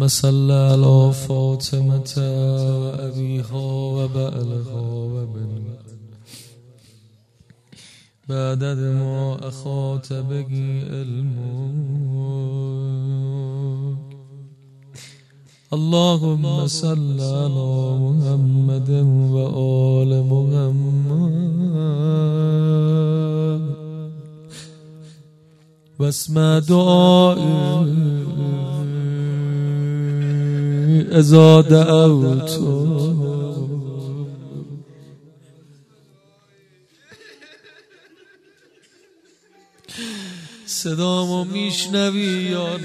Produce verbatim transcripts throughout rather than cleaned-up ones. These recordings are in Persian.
اللهم صل على فاطمة وأبيها وبعلها وبنيها بعدد ما أخات بقي علمك. اللهم صل على محمد وآل محمد واسمع دعائي اذا دعوت. صدامو میشنوی یا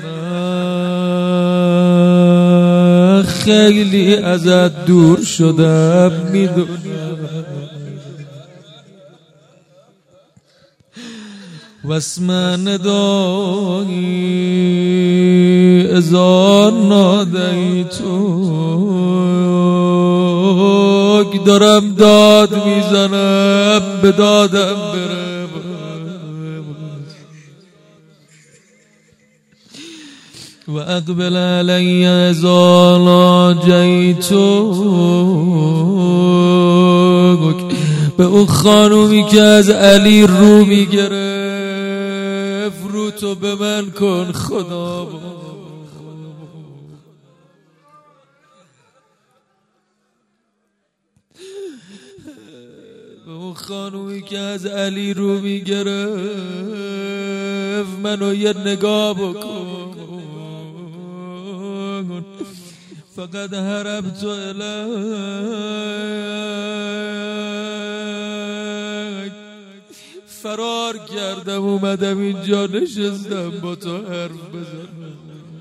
نه؟ خیلی ازت دور شدم میدونم. واسمع ندایی اذا نادیتک. دارم داد میزنم به دادم برم. و اقبل علی اذا ناجیتک. به اون خانومی که از علی رو میگرفت رو تو به من کن خدا. به اون خانومی که از علی رو میگرفت منو یه نگاه بکن. فقد هربت الیک. فرار کردم اومدم اینجا نشستم با تو حرف بزنم.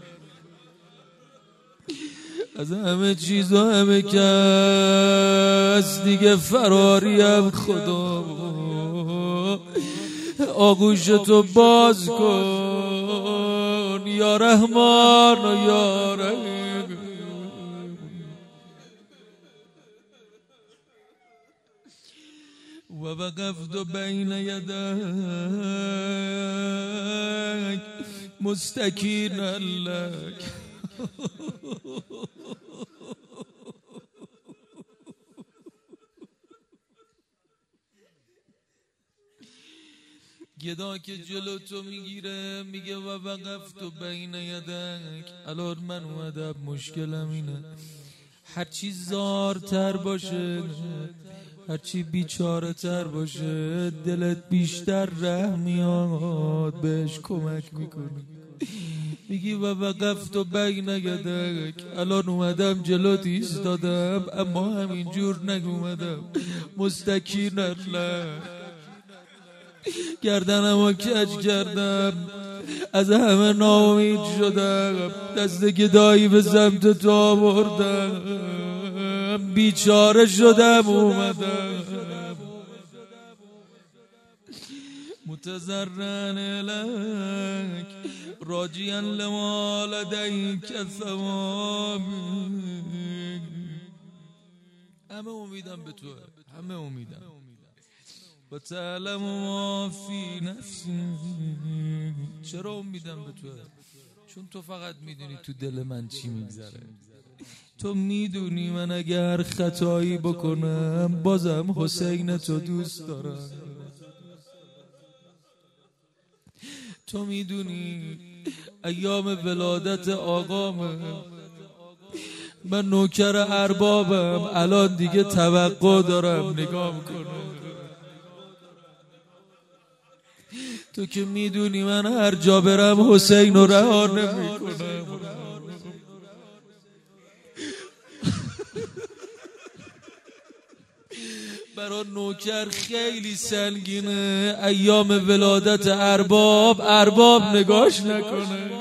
از همه چیز و همه کس دیگه فراریم خدا. آغوشتو باز کن یا رحمان و یا رحیم. و وقفت بین یدیک مستکینا لک. گدا که جلو تو میگیره میگه و وقفت بین یدیک. الان من اومدم مشکلم اینه هرچی زارتر باشه هرچی بیچاره تر باشه دلت بیشتر رحم میاد بهش کمک میکنی. میگی و وقفت و بین یدیک. الان اومدم جلوت ایستادم اما همینجور نگومدم مستکینا لک. گردنمو کج کردم از همه ناامید شدم. دست گدایی به سمت تو آوردم بیچاره شدم اومدم متضرعا الیک راجیا لما لدیک ثواب. همه امیدم به تو، همه امیدم. و تعلم ما فی نفسی. چرا امیدم به تو؟ چون تو فقط میدونی تو دل من چی میگذره. تو میدونی من اگر خطایی بکنم بازم حسین تو دوست دارم. تو میدونی ایام ولادت آقامه من نوکر اربابم. الان دیگه توقع دارم نگاه میکنم. تو که میدونی من هر جا برم حسین رو رها نمیکنم. برای نوکر خیلی سنگینه ایام ولادت ارباب ارباب نگاش نکنه.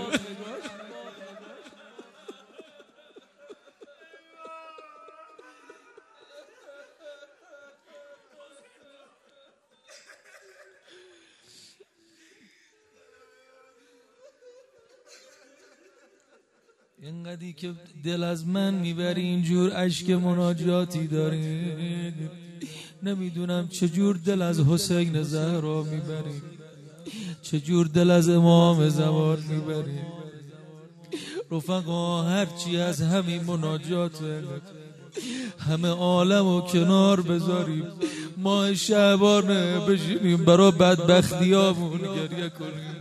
اینقدری که دل از من میبری اینجور اشک مناجاتی داری. نمیدونم چجور دل از حسین زهرا میبری، چجور دل از امام زمان میبری. رفقا هرچی از همین مناجات همه عالم و کنار بذاریم، ماه شعبانه بشینیم برا بدبختیامون گریه کنیم.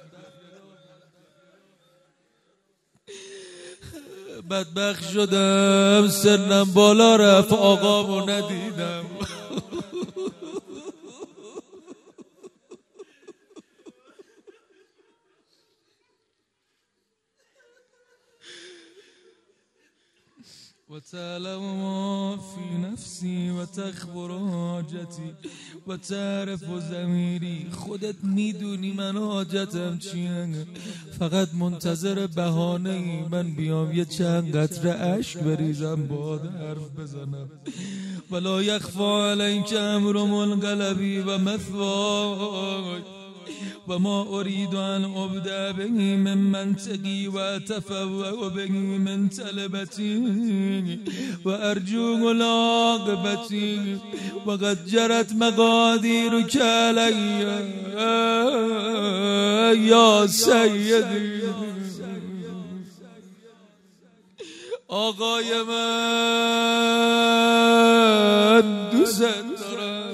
بدبخت شدم سنم بالا رفت آقامو ندیدم. و تعلم ما فی نفسی و تخبر حاجتی و تعرف ضمیری. خودت میدونی من حاجتم چیه، فقط منتظر بهانه ای من بیام یه چند قطره اشک بریزم باهات حرف بزنم. ولا یخفا علیک امر منقلبی و مثوای و ما اريد ان ابدا به من منطقی و اتفوع به من طلبتی و ارجو العاقبتی و قد جرت مقادیرک علی یا سیدی. آقای من دوست دارم،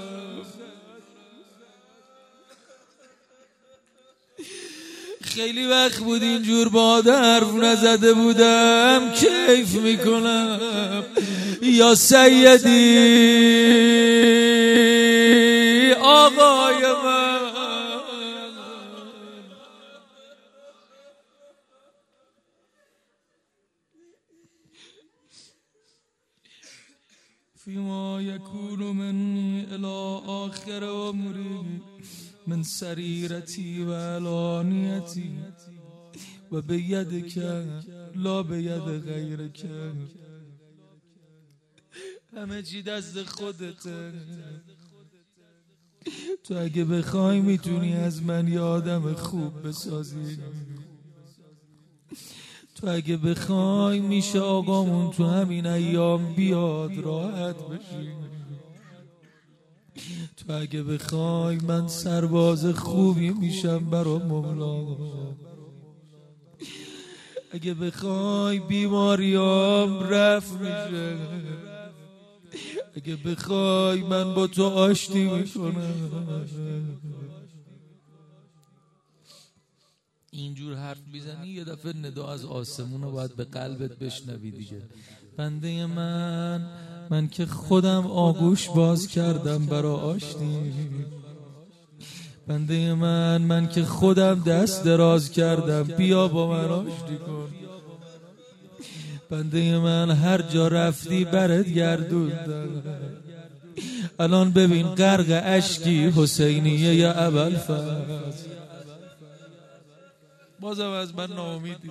خیلی وقت بود اینجور با حرف نزده بودم، کیف میکنم. یا سیدی آقای من، فیما یکون منی الی آخر عمری من سریرتی و علانیتی و به یدک لا به ید غیرک. همه چی دست خودته. تو اگه بخوای میتونی از من یه آدم خوب بسازی. تو اگه بخوای میشه آقامون تو همین ایام بیاد راحت بشی. تو اگه بخوای من سرباز خوبی میشم برا مولا. اگه بخوای بیماریام رفت میشه. اگه بخوای من با تو آشتی میکنم. اینجور حرف میزنی یه دفعه ندا از آسمون رو باید به قلبت بشنوی دیگه. بنده من من که خودم آغوش باز کردم برا آشتی. بنده من من که خودم دست دراز کردم بیا با من آشتی کن. بنده من هر جا رفتی برت گردوندم. الان ببین غرق اشکی حسینیه یا ابوالفضل. بازم از من ناامیدی.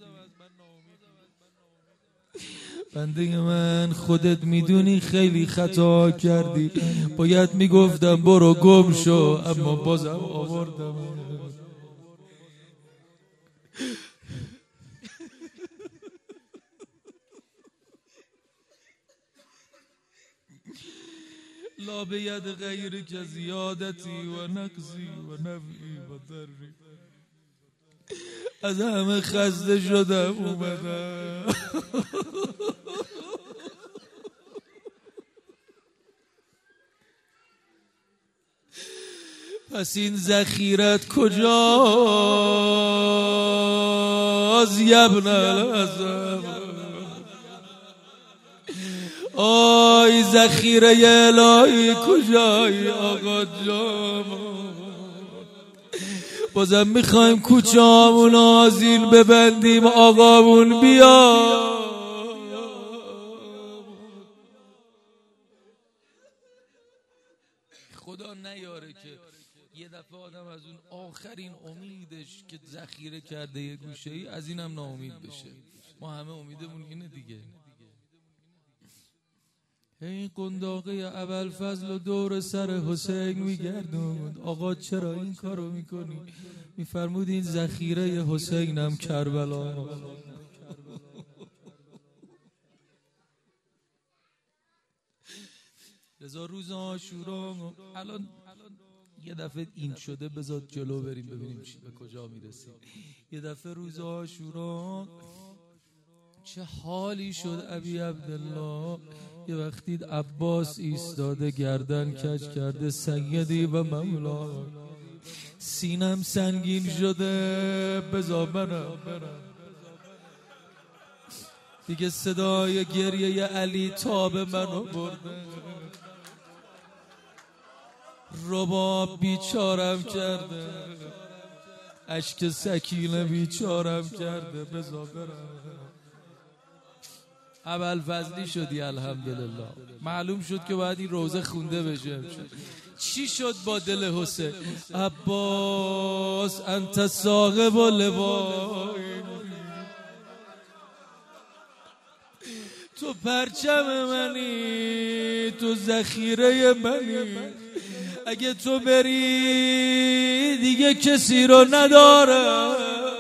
بنده من خودت میدونی خیلی خطا کردی، باید میگفتم برو گم شو، اما بازم آوردم. لا به ید غیرک زیادتی و نقصی و نفعی و ضری. از همه خسته شدم اومدم. پس این ذخیرت کجاست یبن الحسن؟ آی ذخیره الهی کجایی آقا جان؟ بازم میخوایم کوچه‌مون آذین ببندیم آقامون بیا. خدا نیاره که یه دفعه آدم از اون آخرین امیدش که ذخیره کرده یه گوشه‌ای از اینم ناامید بشه. ما همه امیدمون اینه دیگه. این قنداقه ابوالفضل و دور سر حسین میگردوند. آقا چرا این کارو میکنی؟ میفرمود این ذخیره حسینم کربلا. لذا روز عاشورا الان یه دفعه این شده، بذار جلو بریم ببینیم چی به کجا میرسیم. یه دفعه روز عاشورا چه حالی شد ابی عبدالله. یه وقتی عباس ایستاده گردن کج کرده سیدی و مولا، سینم سنگین شده بذار برم دیگه، صدای گریه علی تاب منو برده، رباب بیچارم کرده، اشک سکینه بیچارم کرده بذار برم. ابوالفضلی شدی الحمدلله. معلوم شد که باید این روزه خونده بشه. چی شد با دل حسین؟ عباس انت صاحب لوای، تو پرچم منی، تو ذخیره منی، اگه تو بری دیگه کسی رو ندارم.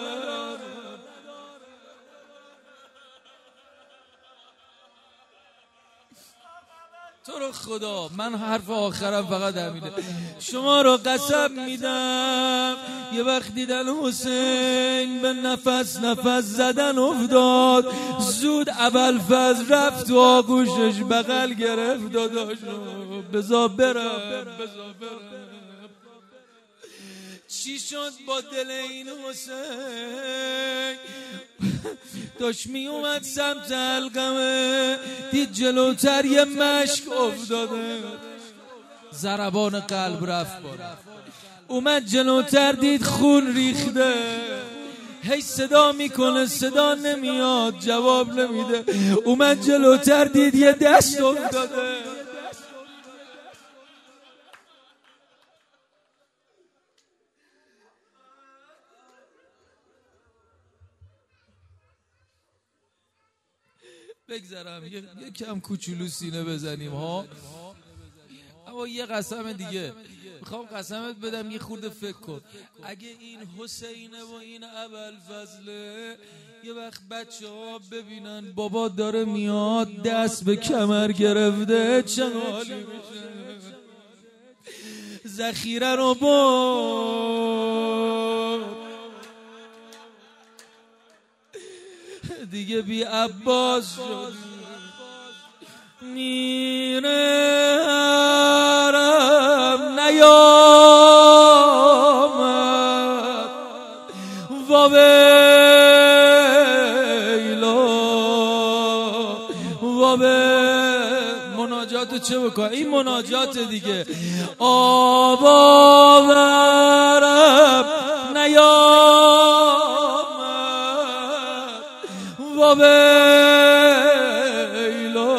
تو رو خدا من حرف آخرم فقط همینه، شما رو قسم میدم یه وقت دیدن حسین به نفس نفس زدن افتاد، زود ابوالفضل رفت تو آغوشش بغل گرفت، داداشو بذار برم بذار برم. چی شد با دل این حسین؟ داشت می اومد سمت علقمه، دید جلوتر یه مشک افتاده، ضربان قلب رفت بالا. اومد جلوتر دید خون ریخته، هی صدا میکنه صدا نمیاد، جواب نمیده. اومد جلوتر دید یه دست افتاده، بگذارم یه کم کوچولو سینه بزنیم ها. اما یه قسم دیگه میخوام قسمت بدم، یه خورده فکر کن. اگه این حسینه و این ابوالفضله، یه وقت بچه ها ببینن بابا داره میاد دست به کمر گرفته چه حالی میشه؟ ذخیره رو برد دیگه بی عباس شد، میرم نیامد وابیلا وابیلا. مناجات چه بکنم؟ این مناجات دیگه. آباورم نیامد وابیلا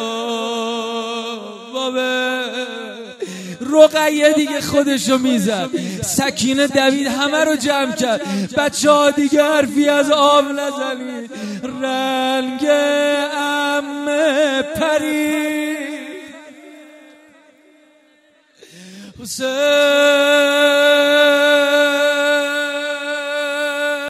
وابیلا. رقیه دیگه خودشو میزد، سکینه دوید همه رو جمع کرد، بچه ها دیگه حرفی از آب نزنید. رنگ عمه پری حسین